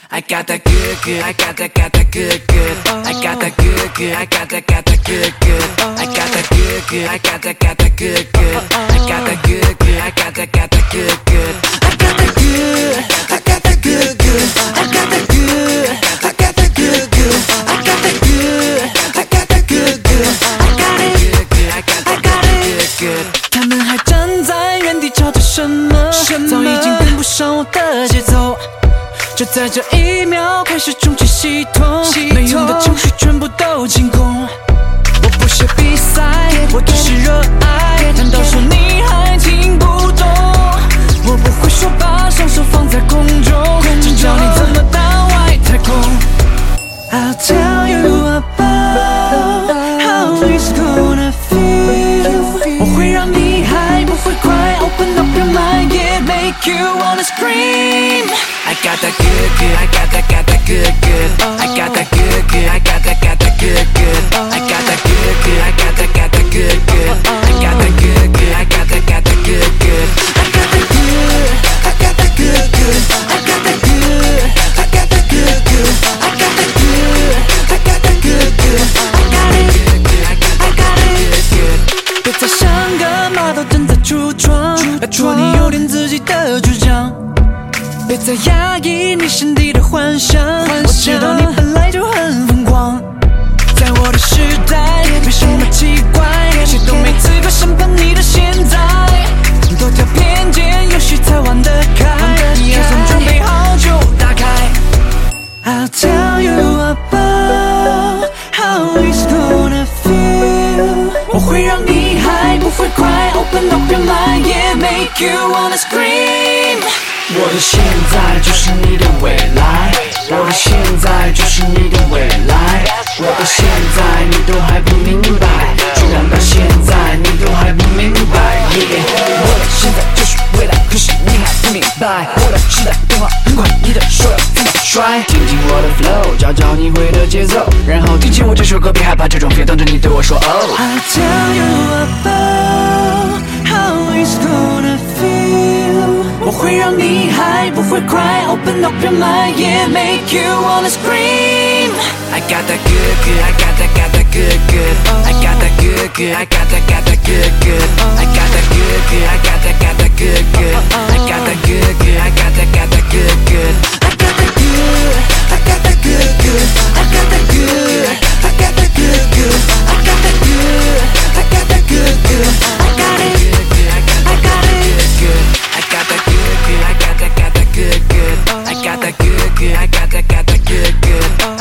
I got that good, good. I got that good, good. I got that good, good. I got that good, good. I got that good, good. I got that good, good. I got that good, good. I got that good, good. I got that good. I got that good, good. I got that good. I got that good, good. I got that good. I got that good, good. I got it. I got it. Good. 他们还站在原地吵着什么？早已经跟不上我的节奏。就在这一秒开始重启系统，没用的程序全部都清空。我不屑比赛，我只是热爱。难道说你还听不懂？我不会说把双手放在空中，只教你怎么到外太空。I'll tell you about how it's gonna feel。我会让你还不会cry，Open up your mind, yeah, make you wanna scream。I got that good, good. I got that good, good. I got that good, good. I got that good, good. I got that good, good. I got that good, good. I got that good, good. I got that good, good. I got that good. I got that good, good. I got that good. I got that good, good. I got that good. I got that good, good. I got it. I got it. Good. 别再像个马都正在橱窗，拜托你有点自己的主张。别再压抑你心底的幻想，我知道你本来就很疯狂。在我的时代，没什么奇怪，谁都没资格审判你的现在。多条偏见，游戏才玩得开，你也算准备好就打开。I'll tell you about how it's gonna feel。我会让你还不会cry，Open up your mind, yeah, make you wanna scream。我的现在就是你的未来，我的现在就是你的未来，我的现在你都还不明白，居然到现在你都还不明白， yeah。 我的现在就是未来，可是你还不明白，我的时代变化很快，你的手要怎么甩？听听我的 flow， 找找你会的节奏，然后听起我这首歌，别害怕这种别等着你对我说哦。I'll tell you about how it's gonna feel。 我会让你还不会cry，Open up your mind, yeah, make you wanna scream。 I got that good, good. I got that good, good. I got that good, good. I got that good, good. I got that good, good. I got that good, good. I got that good, good. I got that good, good. I got that good. I got that good, good. I got that good. I got that good, good. I got that good. I got that good, good. I got it. I got it. Good. I got that good, good. I got that good, good. I got that good, good. I got that good, good.